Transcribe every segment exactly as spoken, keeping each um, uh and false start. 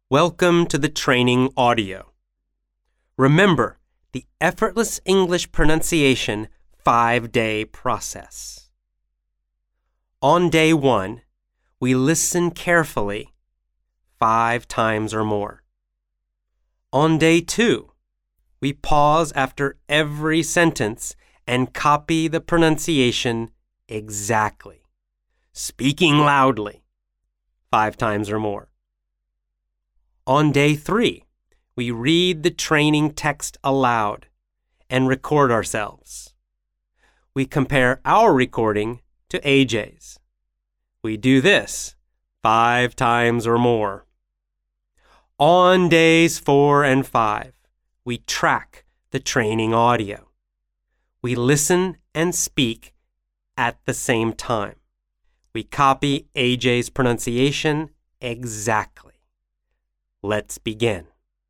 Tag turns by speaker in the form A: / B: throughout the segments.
A: Welcome to the training audio. Remember the effortless English pronunciation five-day process. On day one, we listen carefully five times or more. On day two, we pause after every sentence and copy the pronunciation exactly, speaking loudly five times or more. On day three, we read the training text aloud and record ourselves. We compare our recording to A J's. We do this five times or more. On days four and five, we track the training audio. We listen and speak at the same time. We copy A J's pronunciation exactly. Let's begin.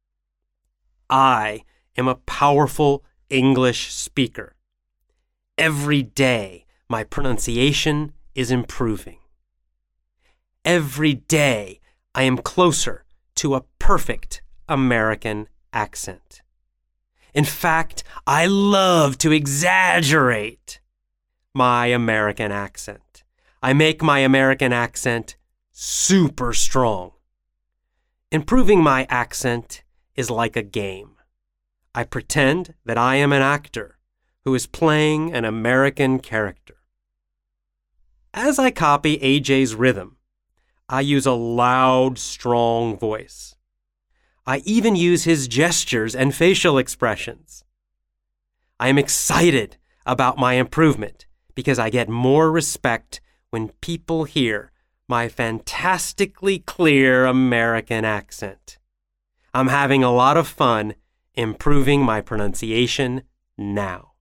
A: I am a powerful English speaker. Every day, my pronunciation is improving. Every day, I am closer to a perfect American accent. In fact, I love to exaggerate my American accent. I make my American accent super strong. Improving my accent is like a game. I pretend that I am an actor who is playing an American character. As I copy A J's rhythm, I use a loud, strong voice. I even use his gestures and facial expressions. I am excited about my improvement because I get more respect when people hear my fantastically clear American accent. I'm having a lot of fun improving my pronunciation now.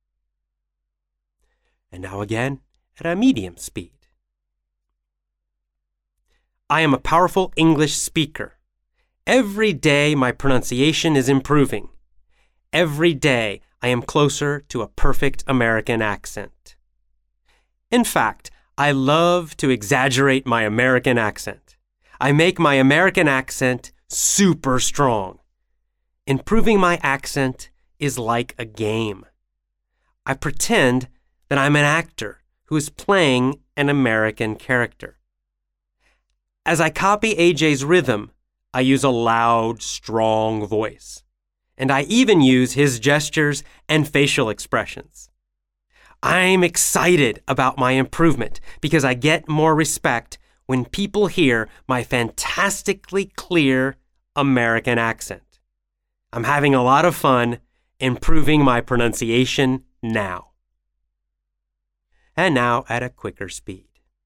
A: And now again at a medium speed. I am a powerful English speaker. Every day my pronunciation is improving. Every day I am closer to a perfect American accent. In fact, I love to exaggerate my American accent. I make my American accent super strong. Improving my accent is like a game. I pretend that I'm an actor who is playing an American character. As I copy A J's rhythm, I use a loud, strong voice. And I even use his gestures and facial expressions. I'm excited about my improvement because I get more respect when people hear my fantastically clear American accent. I'm having a lot of fun improving my pronunciation now. And now at a quicker speed.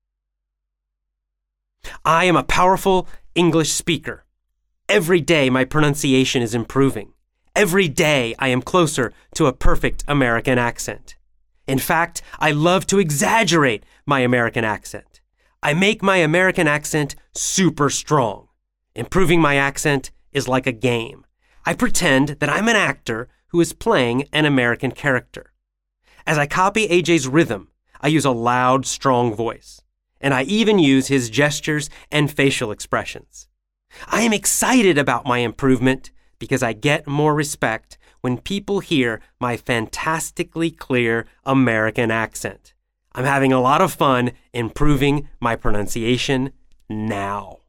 A: I am a powerful English speaker. Every day my pronunciation is improving. Every day I am closer to a perfect American accent. In fact, I love to exaggerate my American accent. I make my American accent super strong. Improving my accent is like a game. I pretend that I'm an actor who is playing an American character. As I copy A J's rhythm, I use a loud, strong voice. And I even use his gestures and facial expressions. I am excited about my improvement because I get more respect when people hear my fantastically clear American accent. I'm having a lot of fun improving my pronunciation now.